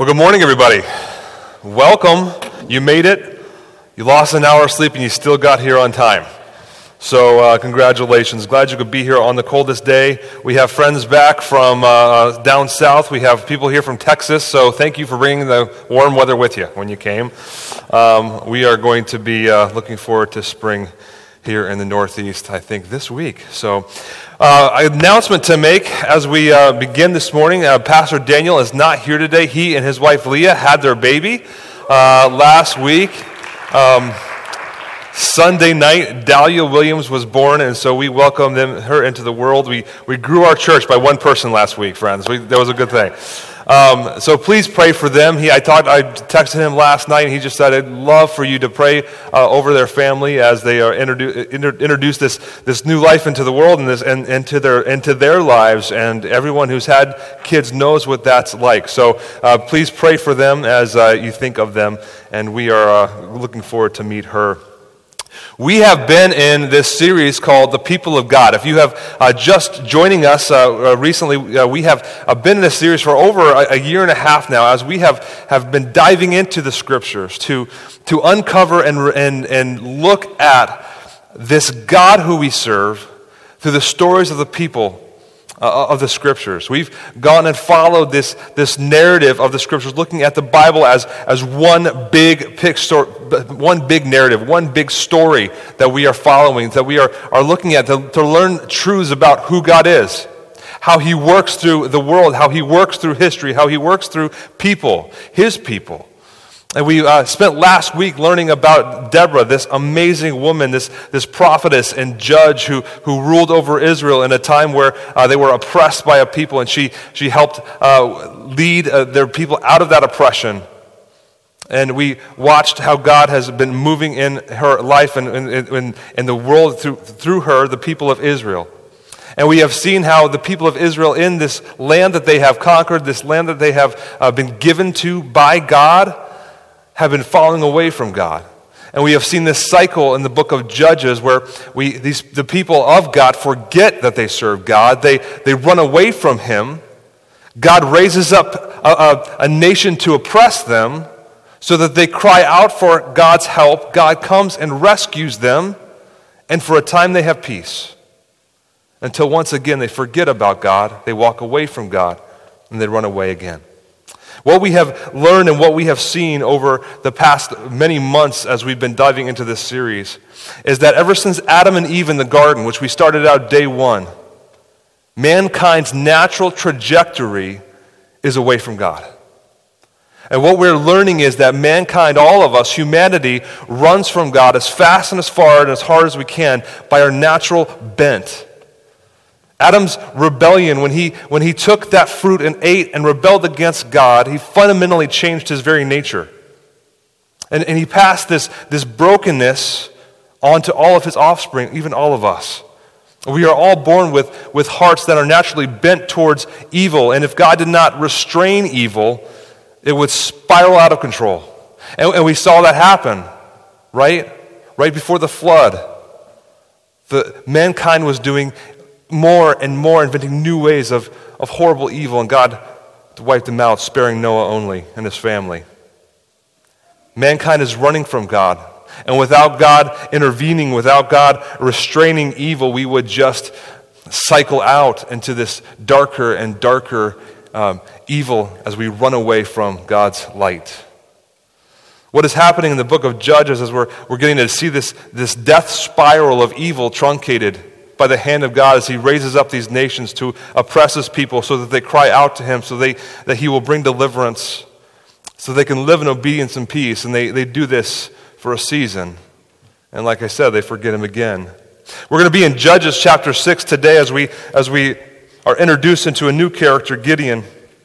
Well, good morning, everybody. Welcome. You made it. You lost an hour of sleep, and you still got here on time. So congratulations. Glad you could be here on the coldest day. We have friends back from down south. We have people here from Texas, so thank you for bringing the warm weather with you when you came. We are going to be looking forward to spring here in the Northeast, I think, this week. So, announcement to make as we begin this morning. Pastor Daniel is not here today. He and his wife Leah had their baby last week. Sunday night, Dahlia Williams was born, and so we welcomed her into the world. We grew our church by one person last week, friends. That was a good thing. So please pray for them. I texted him last night, and he just said, I'd love for you to pray over their family as they are introduce this new life into the world and into their lives. And everyone who's had kids knows what that's like. So please pray for them as you think of them. And we are looking forward to meet her. We have been in this series called The People of God. If you have just joining us recently, we have been in this series for over a year and a half now as we have been diving into the Scriptures to uncover and look at this God who we serve through the stories of the people of the Scriptures. We've gone and followed this narrative of the Scriptures, looking at the Bible as one big picture, one big narrative, one big story that we are following, that we are looking at to learn truths about who God is, how He works through the world, how He works through history, how He works through people, His people. And we spent last week learning about Deborah, this amazing woman, this prophetess and judge who ruled over Israel in a time where they were oppressed by a people, and she helped lead their people out of that oppression. And we watched how God has been moving in her life and in the world through her, the people of Israel. And we have seen how the people of Israel in this land that they have conquered, this land that they have been given to by God, have been falling away from God. And we have seen this cycle in the book of Judges where the people of God forget that they serve God. They run away from Him. God raises up a nation to oppress them so that they cry out for God's help. God comes and rescues them, and for a time they have peace. Until once again they forget about God, they walk away from God, and they run away again. What we have learned and what we have seen over the past many months as we've been diving into this series is that ever since Adam and Eve in the garden, which we started out day one, mankind's natural trajectory is away from God. And what we're learning is that mankind, all of us, humanity, runs from God as fast and as far and as hard as we can by our natural bent. Adam's rebellion, when he took that fruit and ate and rebelled against God, he fundamentally changed his very nature. And he passed this brokenness onto all of his offspring, even all of us. We are all born with hearts that are naturally bent towards evil, and if God did not restrain evil, it would spiral out of control. And we saw that happen, right? Right before the flood. Mankind was doing more and more, inventing new ways of horrible evil, and God wiped them out, sparing Noah only and his family. Mankind is running from God, and without God intervening, without God restraining evil, we would just cycle out into this darker and darker evil as we run away from God's light. What is happening in the book of Judges is we're getting to see this death spiral of evil truncated by the hand of God as He raises up these nations to oppress His people so that they cry out to Him, so that He will bring deliverance, so they can live in obedience and peace. And they do this for a season. And like I said, they forget Him again. We're going to be in Judges chapter 6 today as we are introduced into a new character, Gideon.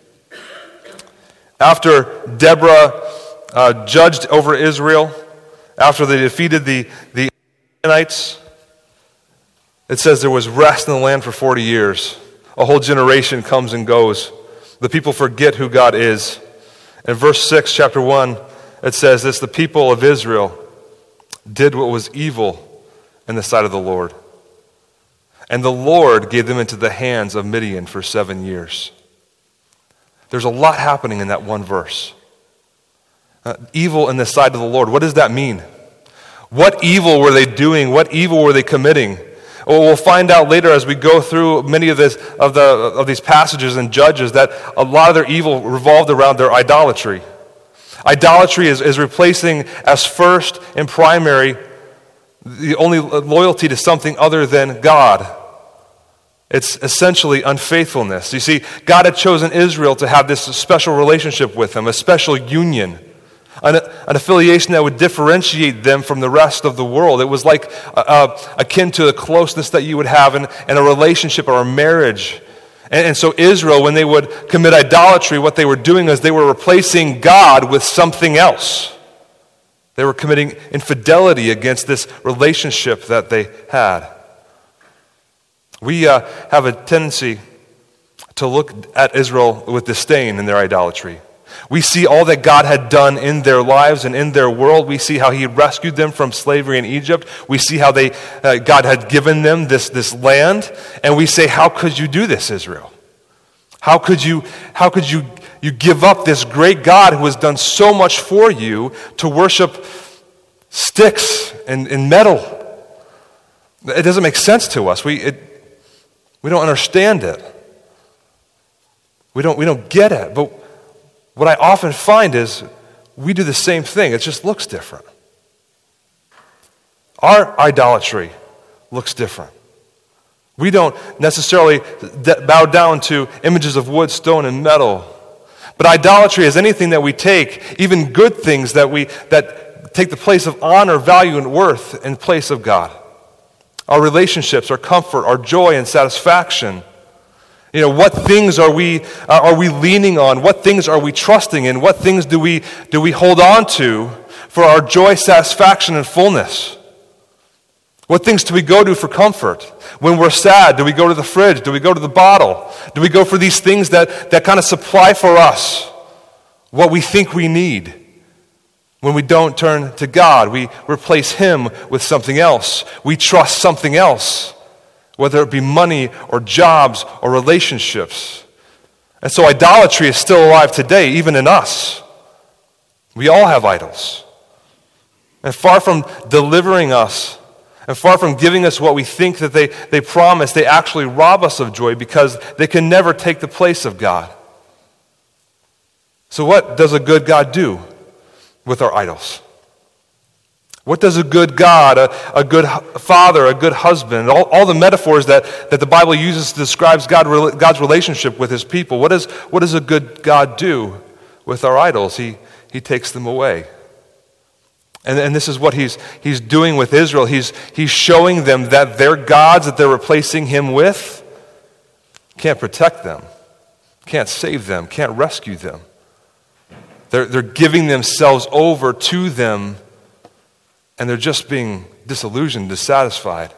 After Deborah judged over Israel, after they defeated the Midianites, it says there was rest in the land for 40 years. A whole generation comes and goes. The people forget who God is. In verse 6, chapter 1, it says this: the people of Israel did what was evil in the sight of the Lord. And the Lord gave them into the hands of Midian for 7 years. There's a lot happening in that one verse. Evil in the sight of the Lord. What does that mean? What evil were they doing? What evil were they committing? Well, we'll find out later as we go through many of these passages in Judges that a lot of their evil revolved around their idolatry. Idolatry is replacing as first and primary the only loyalty to something other than God. It's essentially unfaithfulness. You see, God had chosen Israel to have this special relationship with him, a special union, an affiliation that would differentiate them from the rest of the world. It was like akin to the closeness that you would have in a relationship or a marriage. And so Israel, when they would commit idolatry, what they were doing is they were replacing God with something else. They were committing infidelity against this relationship that they had. We have a tendency to look at Israel with disdain in their idolatry. We see all that God had done in their lives and in their world. We see how he rescued them from slavery in Egypt. We see how God had given them this land. And we say, how could you do this, Israel? How could you give up this great God who has done so much for you to worship sticks and metal? It doesn't make sense to us. We don't understand it. We don't get it. But what I often find is we do the same thing. It just looks different. Our idolatry looks different. We don't necessarily bow down to images of wood, stone, and metal. But idolatry is anything that we take, even good things that take the place of honor, value, and worth in place of God. Our relationships, our comfort, our joy and satisfaction. What things are we leaning on? What things are we trusting in? What things do we hold on to for our joy, satisfaction, and fullness? What things do we go to for comfort? When we're sad, do we go to the fridge? Do we go to the bottle? Do we go for these things that kind of supply for us what we think we need? When we don't turn to God, we replace him with something else. We trust something else, whether it be money or jobs or relationships. And so idolatry is still alive today, even in us. We all have idols. And far from delivering us, and far from giving us what we think that they promise, they actually rob us of joy because they can never take the place of God. So what does a good God do with our idols? What does a good God, a good father, a good husband, all the metaphors that the Bible uses to describe God's relationship with his people, what does a good God do with our idols? He takes them away. And this is what he's doing with Israel. He's showing them that their gods that they're replacing him with can't protect them, can't save them, can't rescue them. They're giving themselves over to them, and they're just being disillusioned, dissatisfied.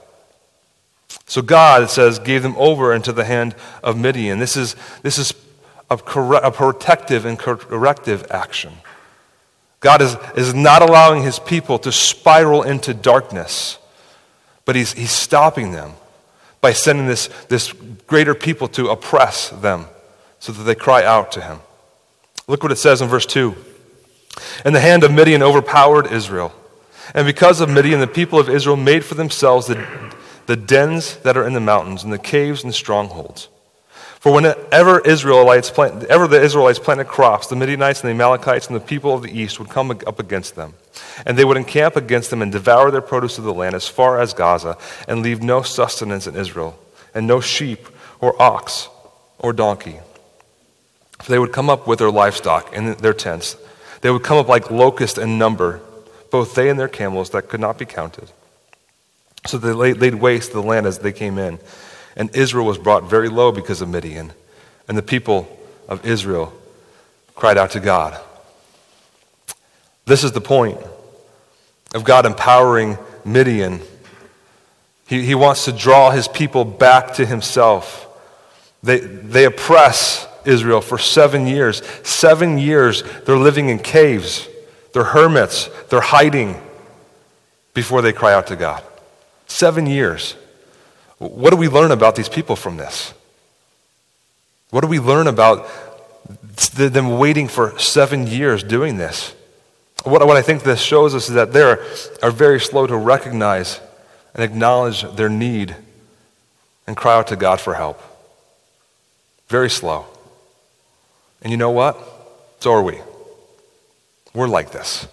So God, it says, gave them over into the hand of Midian. This is a protective and corrective action. God is not allowing his people to spiral into darkness, but he's stopping them by sending this greater people to oppress them so that they cry out to him. Look what it says in verse 2. And the hand of Midian overpowered Israel. And because of Midian, the people of Israel made for themselves the dens that are in the mountains and the caves and strongholds. For whenever the Israelites planted crops, the Midianites and the Amalekites and the people of the east would come up against them. And they would encamp against them and devour their produce of the land as far as Gaza, and leave no sustenance in Israel, and no sheep or ox or donkey. For they would come up with their livestock and their tents. They would come up like locusts in number, both they and their camels that could not be counted. So they laid waste the land as they came in. And Israel was brought very low because of Midian. And the people of Israel cried out to God. This is the point of God empowering Midian. He wants to draw his people back to himself. They oppress Israel for 7 years. 7 years they're living in caves. They're hermits. They're hiding before they cry out to God. 7 years. What do we learn about these people from this? What do we learn about It's them waiting for 7 years doing this. What I think this shows us is that they are very slow to recognize and acknowledge their need and cry out to God for help. Very slow. And you know what? So are we. We're like this.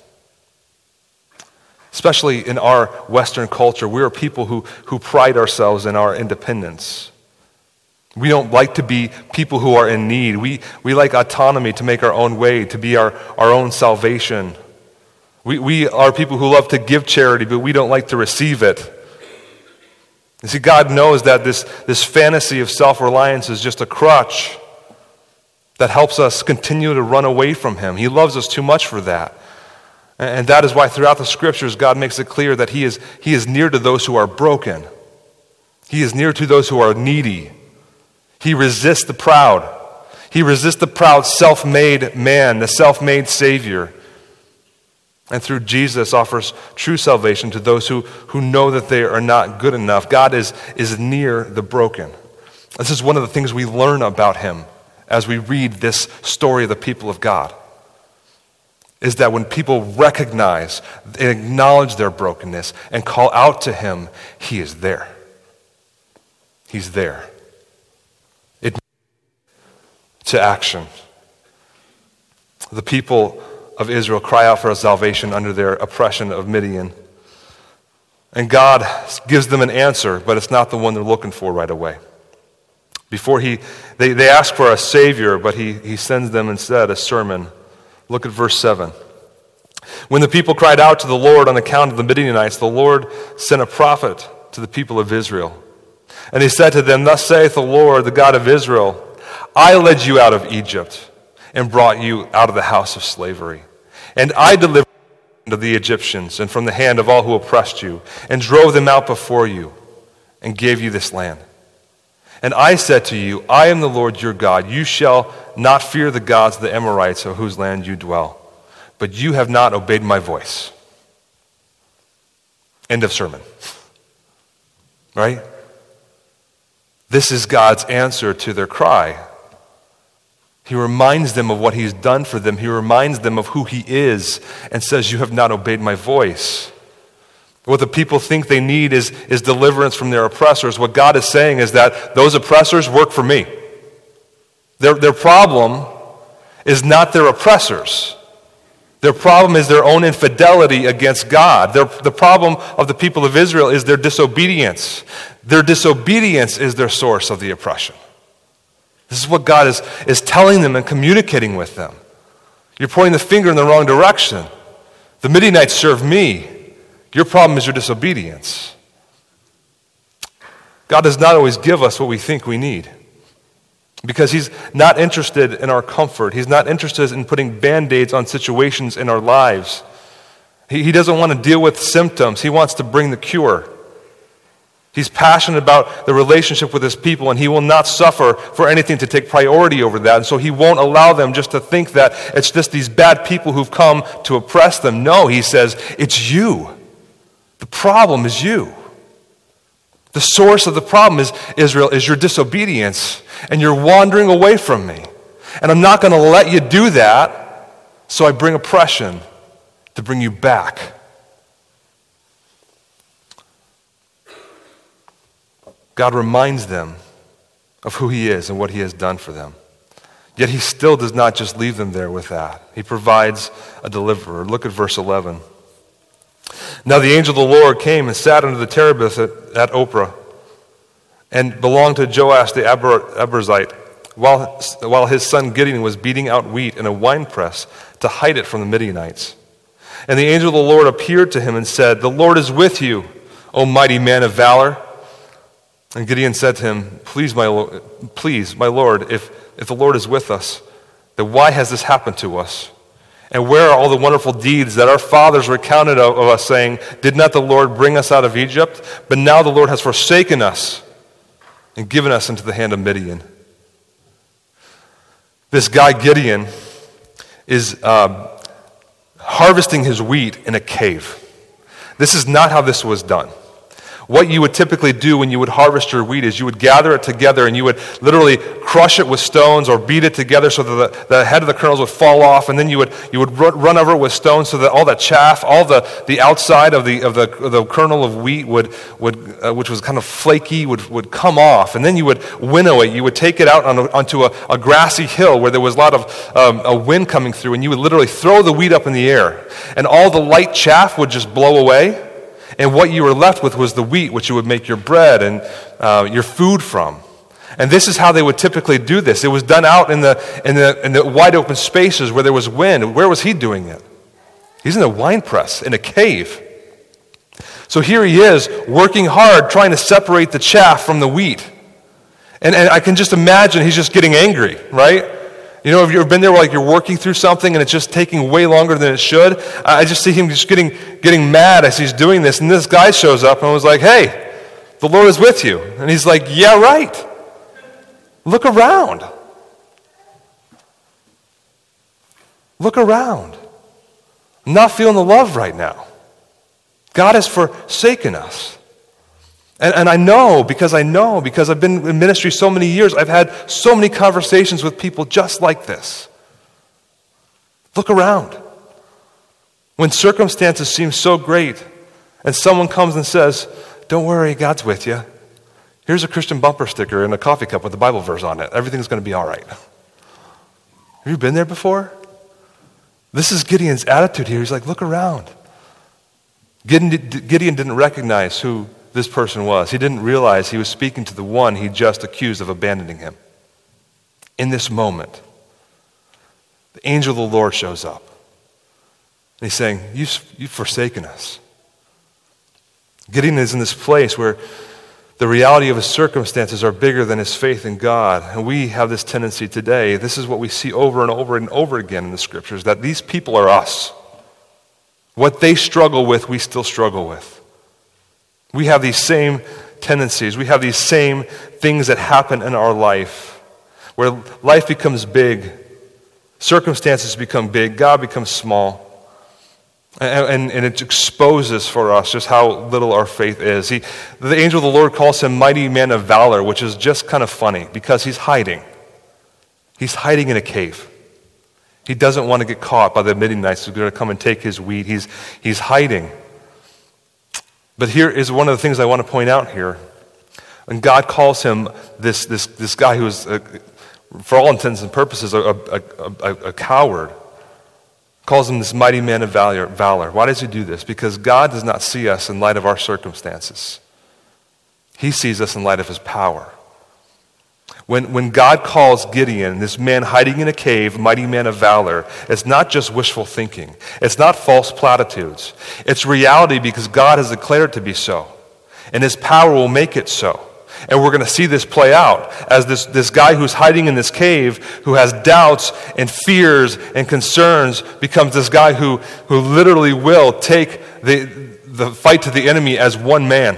Especially in our Western culture, we are people who pride ourselves in our independence. We don't like to be people who are in need. We like autonomy, to make our own way, to be our own salvation. We are people who love to give charity, but we don't like to receive it. You see, God knows that this fantasy of self-reliance is just a crutch that helps us continue to run away from Him. He loves us too much for that. And that is why throughout the Scriptures, God makes it clear that He is near to those who are broken. He is near to those who are needy. He resists the proud. He resists the proud, self-made man, the self-made Savior. And through Jesus offers true salvation to those who know that they are not good enough. God is near the broken. This is one of the things we learn about Him as we read this story of the people of God, is that when people recognize and acknowledge their brokenness and call out to Him, He is there. He's there. It to action. The people of Israel cry out for salvation under their oppression of Midian. And God gives them an answer, but it's not the one they're looking for right away. Before they ask for a Savior, but he sends them instead a sermon. Look at verse 7. When the people cried out to the Lord on account of the Midianites, the Lord sent a prophet to the people of Israel. And he said to them, Thus saith the Lord, the God of Israel, I led you out of Egypt and brought you out of the house of slavery. And I delivered you from the Egyptians and from the hand of all who oppressed you, and drove them out before you, and gave you this land. And I said to you, I am the Lord your God. You shall not fear the gods of the Amorites, of whose land you dwell. But you have not obeyed my voice. End of sermon. Right? This is God's answer to their cry. He reminds them of what He's done for them. He reminds them of who He is and says, you have not obeyed my voice. What the people think they need is deliverance from their oppressors. What God is saying is that those oppressors work for me. Their problem is not their oppressors. Their problem is their own infidelity against God. The problem of the people of Israel is their disobedience. Their disobedience is their source of the oppression. This is what God is telling them and communicating with them. You're pointing the finger in the wrong direction. The Midianites serve me. Your problem is your disobedience. God does not always give us what we think we need, because He's not interested in our comfort. He's not interested in putting Band-Aids on situations in our lives. He doesn't want to deal with symptoms. He wants to bring the cure. He's passionate about the relationship with His people, and He will not suffer for anything to take priority over that. And so He won't allow them just to think that it's just these bad people who've come to oppress them. No, He says, it's you. The problem is you. The source of the problem is Israel, is your disobedience, and you're wandering away from me. And I'm not going to let you do that, so I bring oppression to bring you back. God reminds them of who He is and what He has done for them. Yet He still does not just leave them there with that. He provides a deliverer. Look at verse 11. Now the angel of the Lord came and sat under the terebinth at Ophrah, and belonged to Joash the Abiezrite, while his son Gideon was beating out wheat in a winepress to hide it from the Midianites. And the angel of the Lord appeared to him and said, The Lord is with you, O mighty man of valor. And Gideon said to him, Please, my Lord, if the Lord is with us, then why has this happened to us? And where are all the wonderful deeds that our fathers recounted of us, saying, Did not the Lord bring us out of Egypt? But now the Lord has forsaken us and given us into the hand of Midian. This guy Gideon is harvesting his wheat in a cave. This is not how this was done. What you would typically do when you would harvest your wheat is you would gather it together and you would literally crush it with stones or beat it together so that the head of the kernels would fall off, and then you would run over it with stones so that all that chaff, all the outside of the kernel of wheat which was kind of flaky would come off, and then you would winnow it. You would take it out onto a grassy hill where there was a lot of a wind coming through, and you would literally throw the wheat up in the air, and all the light chaff would just blow away. And what you were left with was the wheat, which you would make your bread and your food from. And this is how they would typically do this. It was done out in the wide open spaces where there was wind. Where was he doing it? He's in a wine press, in a cave. So here he is, working hard, trying to separate the chaff from the wheat. And I can just imagine he's just getting angry, right? You know, if you've been there where like you're working through something and it's just taking way longer than it should, I just see him just getting mad as he's doing this. And this guy shows up and was like, "Hey, the Lord is with you." And he's like, "Yeah, right. Look around. Look around. I'm not feeling the love right now. God has forsaken us." And I know because I've been in ministry so many years, I've had so many conversations with people just like this. Look around. When circumstances seem so great, and someone comes and says, "Don't worry, God's with you. Here's a Christian bumper sticker and a coffee cup with a Bible verse on it. Everything's going to be all right." Have you been there before? This is Gideon's attitude here. He's like, look around. Gideon didn't recognize who this person was. He didn't realize he was speaking to the one he just accused of abandoning him. In this moment, the angel of the Lord shows up. And he's saying, you've forsaken us. Gideon is in this place where the reality of his circumstances are bigger than his faith in God. And we have this tendency today. This is what we see over and over and over again in the scriptures, that these people are us. What they struggle with, we still struggle with. We have these same tendencies. We have these same things that happen in our life, where life becomes big, circumstances become big, God becomes small, and it exposes for us just how little our faith is. The angel of the Lord calls him mighty man of valor, which is just kind of funny because he's hiding. He's hiding in a cave. He doesn't want to get caught by the Midianites who are going to come and take his wheat. He's hiding. But here is one of the things I want to point out here. And God calls him this guy who is, for all intents and purposes, a coward. Calls him this mighty man of valor. Why does he do this? Because God does not see us in light of our circumstances. He sees us in light of his power. When God calls Gideon, this man hiding in a cave, mighty man of valor, it's not just wishful thinking. It's not false platitudes. It's reality because God has declared it to be so. And his power will make it so. And we're going to see this play out as this guy who's hiding in this cave, who has doubts and fears and concerns, becomes this guy who literally will take the fight to the enemy as one man.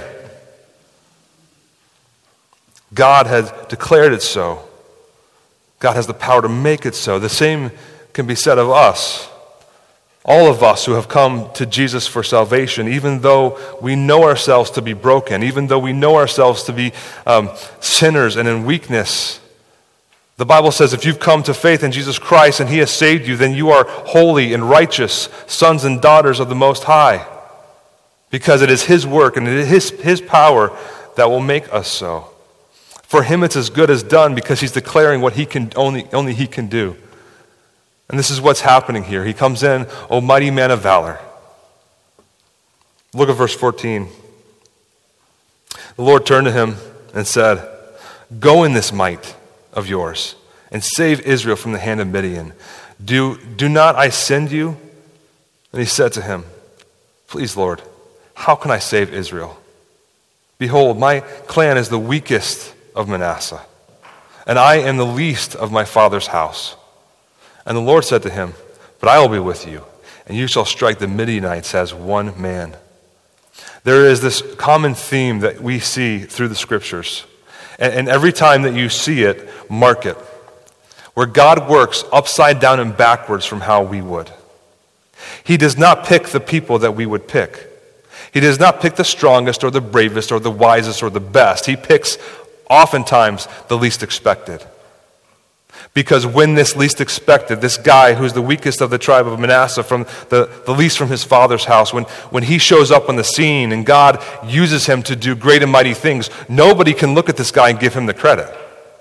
God has declared it so. God has the power to make it so. The same can be said of us. All of us who have come to Jesus for salvation, even though we know ourselves to be broken, even though we know ourselves to be sinners and in weakness. The Bible says if you've come to faith in Jesus Christ and he has saved you, then you are holy and righteous sons and daughters of the Most High. Because it is his work and it is his power that will make us so. For him it's as good as done because he's declaring what he can only he can do. And this is what's happening here. He comes in, O mighty man of valor. Look at verse 14. The Lord turned to him and said, "Go in this might of yours and save Israel from the hand of Midian. Do not I send you?" And he said to him, "Please, Lord, how can I save Israel? Behold, my clan is the weakest of Manasseh, and I am the least of my father's house." And the Lord said to him, "But I will be with you, and you shall strike the Midianites as one man." There is this common theme that we see through the scriptures. And every time that you see it, mark it. Where God works upside down and backwards from how we would. He does not pick the people that we would pick. He does not pick the strongest or the bravest or the wisest or the best. He picks oftentimes the least expected. Because when this least expected, this guy who's the weakest of the tribe of Manasseh, from the least from his father's house, when he shows up on the scene and God uses him to do great and mighty things, nobody can look at this guy and give him the credit.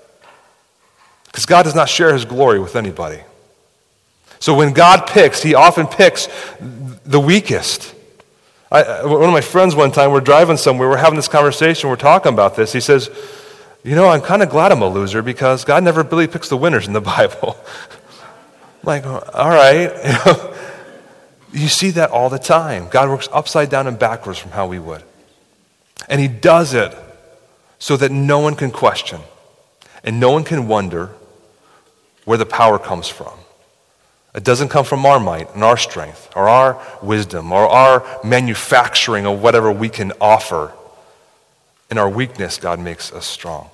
Because God does not share his glory with anybody. So when God picks, he often picks the weakest. One of my friends one time, we're driving somewhere, we're having this conversation, we're talking about this. He says, I'm kind of glad I'm a loser because God never really picks the winners in the Bible. I'm like, all right. You see that all the time. God works upside down and backwards from how we would. And he does it so that no one can question and no one can wonder where the power comes from. It doesn't come from our might and our strength or our wisdom or our manufacturing of whatever we can offer. In our weakness, God makes us strong.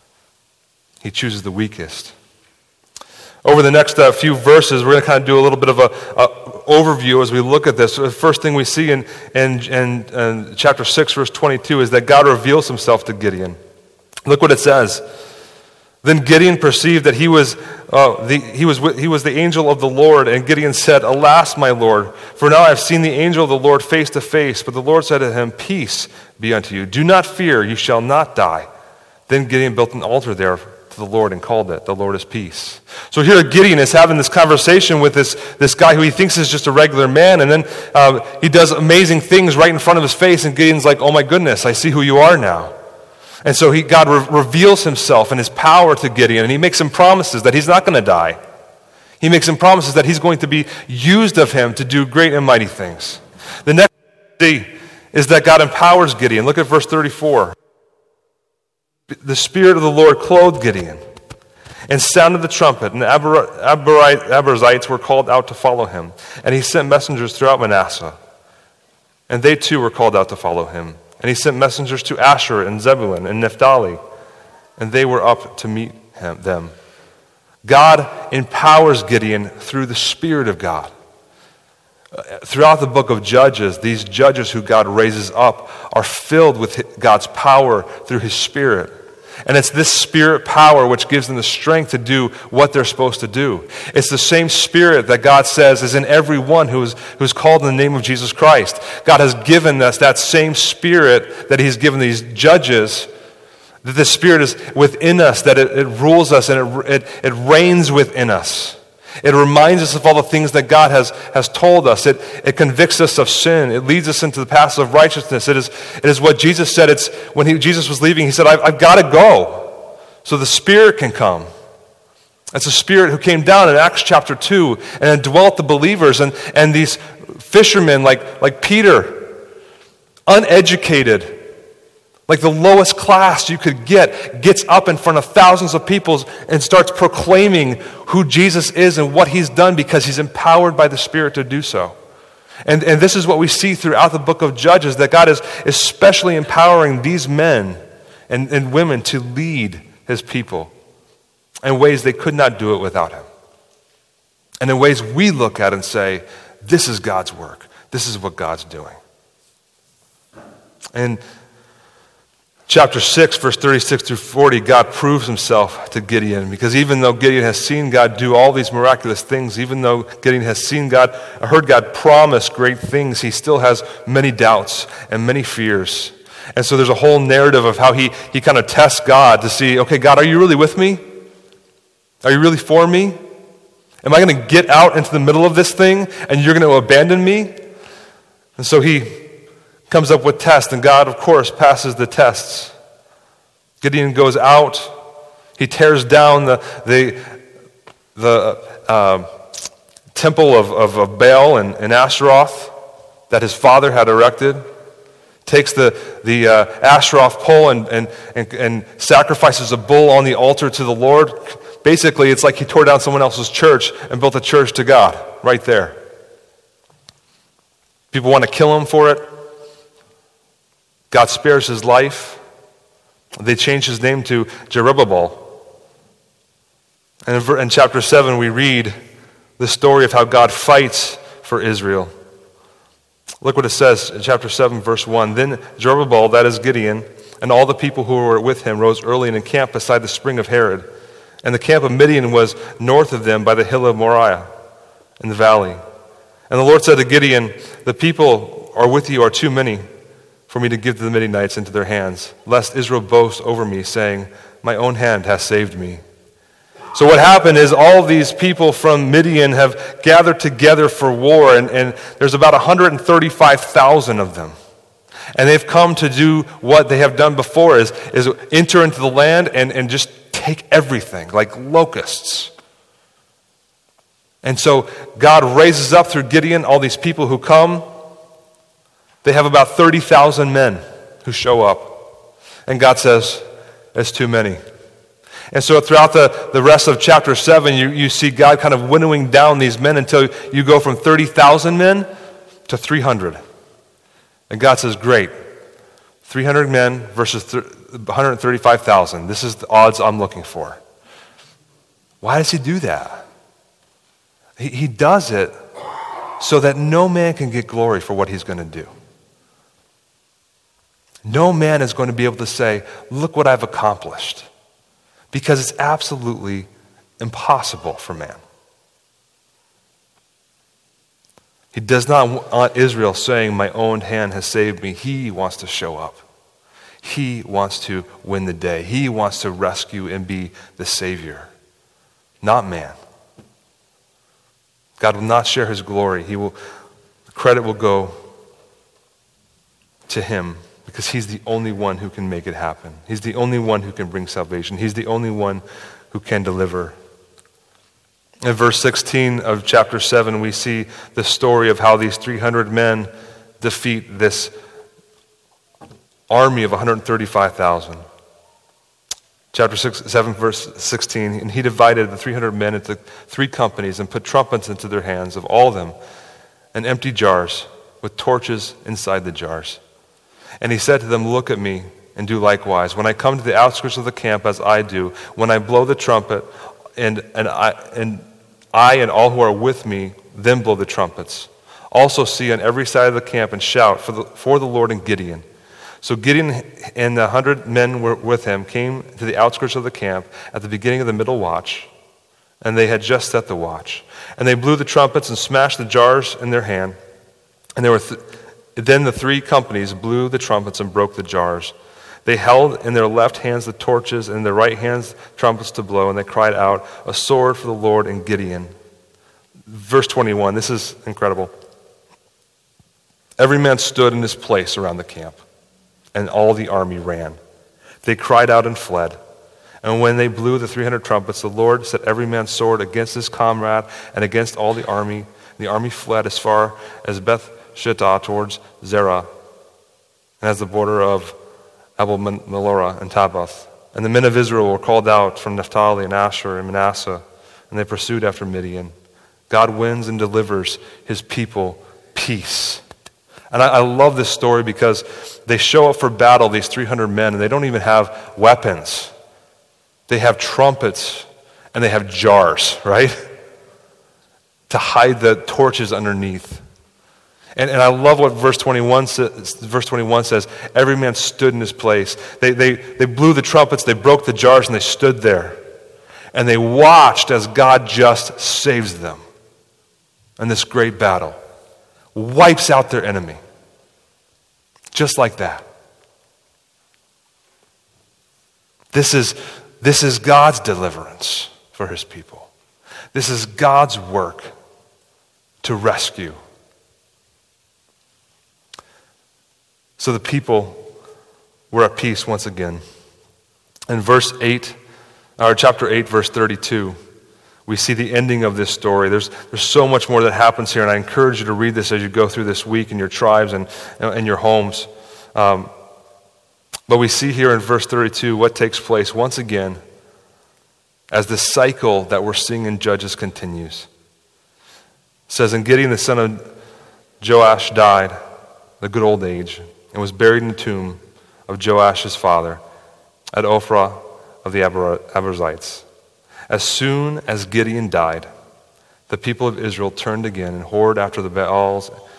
He chooses the weakest. Over the next few verses, we're going to kind of do a little bit of an overview as we look at this. The first thing we see in chapter 6, verse 22 is that God reveals himself to Gideon. Look what it says. Then Gideon perceived that he was the angel of the Lord, and Gideon said, "Alas, my Lord, for now I have seen the angel of the Lord face to face." But the Lord said to him, "Peace be unto you. Do not fear, you shall not die." Then Gideon built an altar there to the Lord and called it, "The Lord is Peace." So here Gideon is having this conversation with this guy who he thinks is just a regular man, and then he does amazing things right in front of his face, and Gideon's like, "Oh my goodness, I see who you are now." And so God reveals himself and his power to Gideon, and he makes him promises that he's not going to die. He makes him promises that he's going to be used of him to do great and mighty things. The next thing is that God empowers Gideon. Look at verse 34. The Spirit of the Lord clothed Gideon and sounded the trumpet, and the Abiezrites were called out to follow him. And he sent messengers throughout Manasseh, and they too were called out to follow him. And he sent messengers to Asher and Zebulun and Naphtali, and they were up to meet them. God empowers Gideon through the Spirit of God. Throughout the book of Judges, these judges who God raises up are filled with God's power through his Spirit. And it's this Spirit power which gives them the strength to do what they're supposed to do. It's the same Spirit that God says is in everyone who's called in the name of Jesus Christ. God has given us that same Spirit that he's given these judges, that the Spirit is within us, that it rules us and it reigns within us. It reminds us of all the things that God has told us. It convicts us of sin. It leads us into the paths of righteousness. It is what Jesus said. It's when Jesus was leaving, he said, I've got to go so the Spirit can come. It's a Spirit who came down in Acts chapter 2 and dwelt the believers. And these fishermen like Peter, uneducated, like the lowest class you could get, gets up in front of thousands of people and starts proclaiming who Jesus is and what he's done because he's empowered by the Spirit to do so. And this is what we see throughout the book of Judges, that God is especially empowering these men and women to lead his people in ways they could not do it without him. And in ways we look at and say, this is God's work. This is what God's doing. And Chapter 6, verse 36 through 40, God proves himself to Gideon, because even though Gideon has seen God do all these miraculous things, even though Gideon has heard God promise great things, he still has many doubts and many fears. And so there's a whole narrative of how he kind of tests God to see, okay, God, are you really with me? Are you really for me? Am I going to get out into the middle of this thing and you're going to abandon me? And so he comes up with tests, and God, of course, passes the tests. Gideon goes out. He tears down the temple of Baal and Asheroth that his father had erected. Takes the Asheroth pole and sacrifices a bull on the altar to the Lord. Basically, it's like he tore down someone else's church and built a church to God right there. People want to kill him for it. God spares his life. They change his name to Jerubbaal. And in chapter 7, we read the story of how God fights for Israel. Look what it says in chapter 7, verse 1. Then Jerubbaal, that is Gideon, and all the people who were with him rose early and encamped beside the spring of Harod. And the camp of Midian was north of them by the hill of Moriah in the valley. And the Lord said to Gideon, the people are with you are too many for me to give the Midianites into their hands, lest Israel boast over me, saying, my own hand has saved me. So what happened is all these people from Midian have gathered together for war, and there's about 135,000 of them. And they've come to do what they have done before, is enter into the land and just take everything, like locusts. And so God raises up through Gideon all these people who come. They have about 30,000 men who show up. And God says, it's too many. And so throughout the rest of chapter 7, you see God kind of winnowing down these men until you go from 30,000 men to 300. And God says, great, 300 men versus 135,000. This is the odds I'm looking for. Why does he do that? He does it so that no man can get glory for what he's going to do. No man is going to be able to say, look what I've accomplished. Because it's absolutely impossible for man. He does not want Israel saying, my own hand has saved me. He wants to show up. He wants to win the day. He wants to rescue and be the Savior, not man. God will not share his glory. The credit will go to him, because he's the only one who can make it happen. He's the only one who can bring salvation. He's the only one who can deliver. In verse 16 of chapter 7, we see the story of how these 300 men defeat this army of 135,000. Chapter 7, verse 16, and he divided the 300 men into 3 companies and put trumpets into their hands of all of them, and empty jars with torches inside the jars. And he said to them, look at me and do likewise. When I come to the outskirts of the camp, as I do, when I blow the trumpet, and I and all who are with me, then blow the trumpets. Also see on every side of the camp and shout for the Lord and Gideon. So Gideon and the 100 men were with him came to the outskirts of the camp at the beginning of the middle watch, and they had just set the watch. And they blew the trumpets and smashed the jars in their hand, and there were then the 3 companies blew the trumpets and broke the jars. They held in their left hands the torches and in their right hands trumpets to blow, and they cried out, a sword for the Lord and Gideon. Verse 21, this is incredible. Every man stood in his place around the camp, and all the army ran. They cried out and fled. And when they blew the 300 trumpets, the Lord set every man's sword against his comrade and against all the army. The army fled as far as Beth Shittah towards Zerah, and as the border of Abel Melorah and Tabbath. And the men of Israel were called out from Naphtali and Asher and Manasseh, and they pursued after Midian. God wins and delivers his people peace. And I love this story because they show up for battle, these 300 men, and they don't even have weapons. They have trumpets and they have jars, right? To hide the torches underneath. And I love what verse 21 says. Verse 21 says, every man stood in his place. They blew the trumpets, they broke the jars, and they stood there. And they watched as God just saves them in this great battle. Wipes out their enemy. Just like that. This is God's deliverance for his people. This is God's work to rescue. So the people were at peace once again. In chapter 8, verse 32, we see the ending of this story. There's so much more that happens here, and I encourage you to read this as you go through this week in your tribes and in your homes. But we see here in verse 32 what takes place once again as the cycle that we're seeing in Judges continues. It says, and Gideon the son of Joash died, the good old age, and was buried in the tomb of Joash his father at Ophrah of the Abiezrites. As soon as Gideon died, the people of Israel turned again and whored after the Baals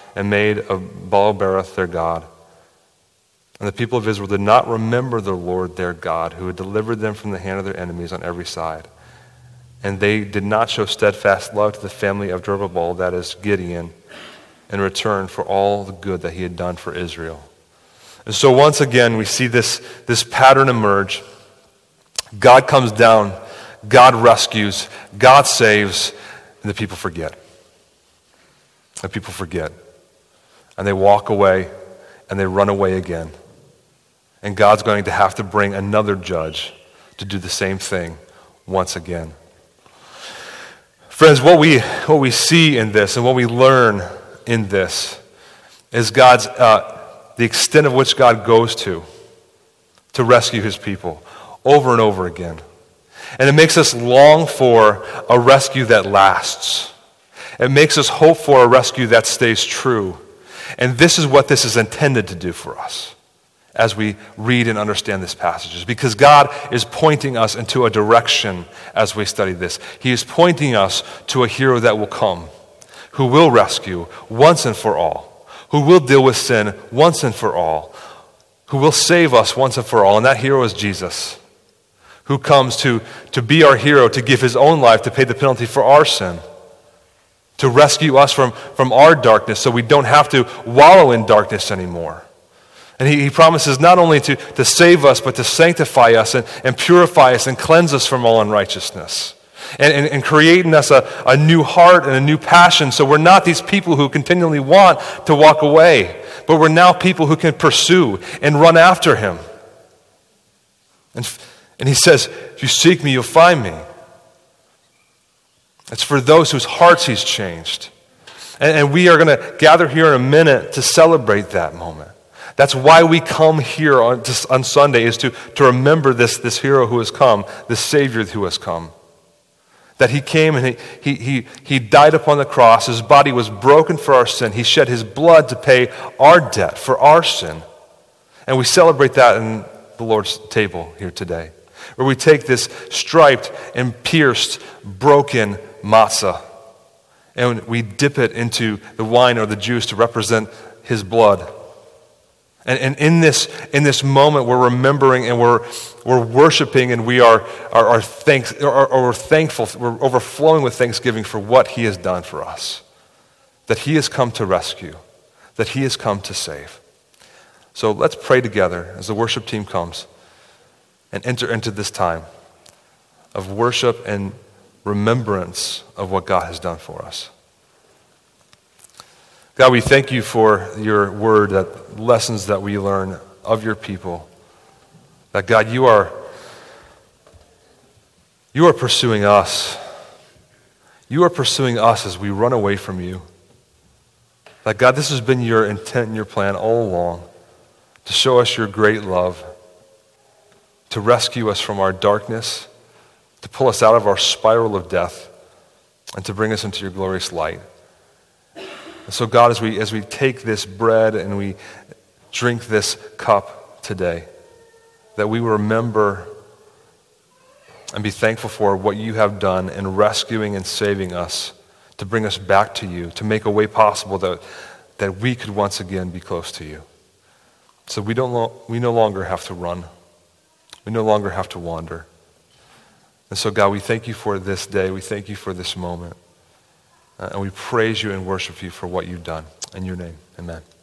and made of Baal-berith their god. And the people of Israel did not remember the Lord their God, who had delivered them from the hand of their enemies on every side. And they did not show steadfast love to the family of Jerubbaal, that is Gideon, in return for all the good that he had done for Israel. And so once again, we see this pattern emerge. God comes down, God rescues, God saves, and the people forget. The people forget. And they walk away, and they run away again. And God's going to have to bring another judge to do the same thing once again. Friends, what we see in this and what we learn in this is God's the extent of which God goes to rescue his people over and over again. And it makes us long for a rescue that lasts. It makes us hope for a rescue that stays true. And this is what this is intended to do for us as we read and understand these passages. Because God is pointing us into a direction as we study this. He is pointing us to a hero that will come, who will rescue once and for all, who will deal with sin once and for all, who will save us once and for all. And that hero is Jesus, who comes to be our hero, to give his own life to pay the penalty for our sin, to rescue us from our darkness so we don't have to wallow in darkness anymore. And he promises not only to save us, but to sanctify us and purify us and cleanse us from all unrighteousness. And create in us a new heart and a new passion, so we're not these people who continually want to walk away, but we're now people who can pursue and run after him. And he says, if you seek me, you'll find me. It's for those whose hearts he's changed. And we are going to gather here in a minute to celebrate that moment. That's why we come here on Sunday, is to remember this hero who has come, this Savior who has come. That he came and he died upon the cross. His body was broken for our sin. He shed his blood to pay our debt for our sin. And we celebrate that in the Lord's table here today, where we take this striped and pierced, broken matzah, and we dip it into the wine or the juice to represent his blood. And in this moment, we're remembering and we're worshiping, and we are thankful. We're overflowing with thanksgiving for what he has done for us, that he has come to rescue, that he has come to save. So let's pray together as the worship team comes and enter into this time of worship and remembrance of what God has done for us. God, we thank you for your word, that lessons that we learn of your people. That God, you are pursuing us. You are pursuing us as we run away from you. That God, this has been your intent and your plan all along, to show us your great love, to rescue us from our darkness, to pull us out of our spiral of death, and to bring us into your glorious light. And so God, as we take this bread and we drink this cup today, that we remember and be thankful for what you have done in rescuing and saving us, to bring us back to you, to make a way possible that we could once again be close to you. So we no longer have to run. We no longer have to wander. And so God, we thank you for this day. We thank you for this moment. And we praise you and worship you for what you've done. In your name, amen.